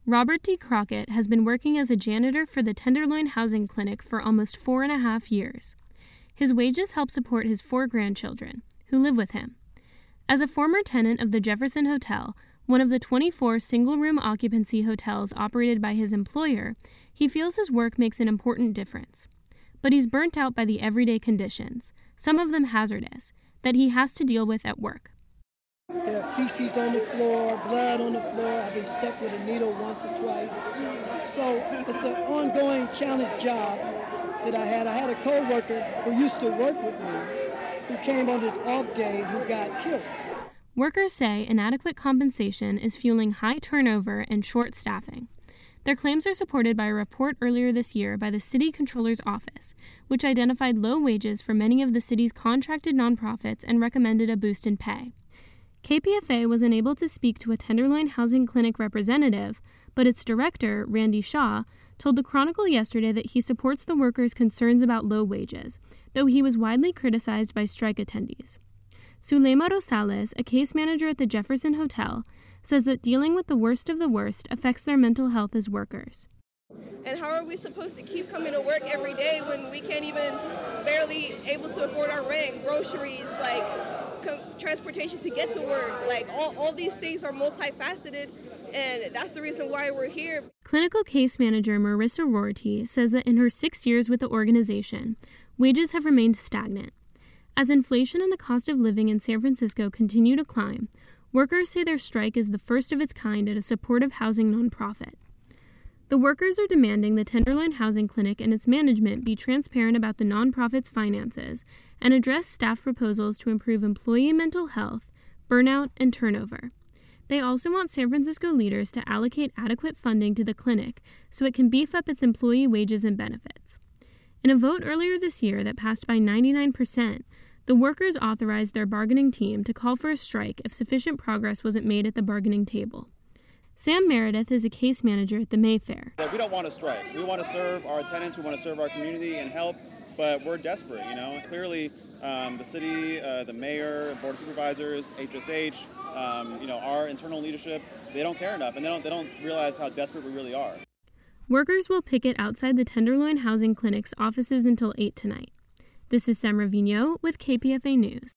Robert D. Crockett has been working as a janitor for the Tenderloin Housing Clinic for almost 4.5 years. His wages help support his 4 grandchildren, who live with him. As a former tenant of the Jefferson Hotel, one of the 24 single-room occupancy hotels operated by his employer, he feels his work makes an important difference. But he's burnt out by the everyday conditions, some of them hazardous, that he has to deal with at work. There are feces on the floor, blood on the floor. I've been stuck with a needle once or twice. So it's an ongoing challenge job that I had. I had a co-worker who used to work with me who came on his off day who got killed. Workers say inadequate compensation is fueling high turnover and short staffing. Their claims are supported by a report earlier this year by the City Controller's Office, which identified low wages for many of the city's contracted nonprofits and recommended a boost in pay. KPFA was unable to speak to a Tenderloin Housing Clinic representative, but its director, Randy Shaw, told the Chronicle yesterday that he supports the workers' concerns about low wages, though he was widely criticized by strike attendees. Zulema Rosales, a case manager at the Jefferson Hotel, says that dealing with the worst of the worst affects their mental health as workers. And how are we supposed to keep coming to work every day when we can't even barely able to afford our rent, groceries, transportation to get to work? All these things are multifaceted, and that's the reason why we're here. Clinical case manager Marissa Rorty says that in her 6 years with the organization, wages have remained stagnant. As inflation and the cost of living in San Francisco continue to climb, workers say their strike is the first of its kind at a supportive housing nonprofit. The workers are demanding the Tenderloin Housing Clinic and its management be transparent about the nonprofit's finances and address staff proposals to improve employee mental health, burnout, and turnover. They also want San Francisco leaders to allocate adequate funding to the clinic so it can beef up its employee wages and benefits. In a vote earlier this year that passed by 99%, the workers authorized their bargaining team to call for a strike if sufficient progress wasn't made at the bargaining table. Sam Meredith is a case manager at the Mayfair. We don't want to strike. We want to serve our tenants, we want to serve our community and help, but we're desperate, Clearly, the city, the mayor, board of supervisors, HSH, our internal leadership, they don't care enough, and they don't realize how desperate we really are. Workers will picket outside the Tenderloin Housing Clinic's offices until 8 tonight. This is Samra Vigneault with KPFA News.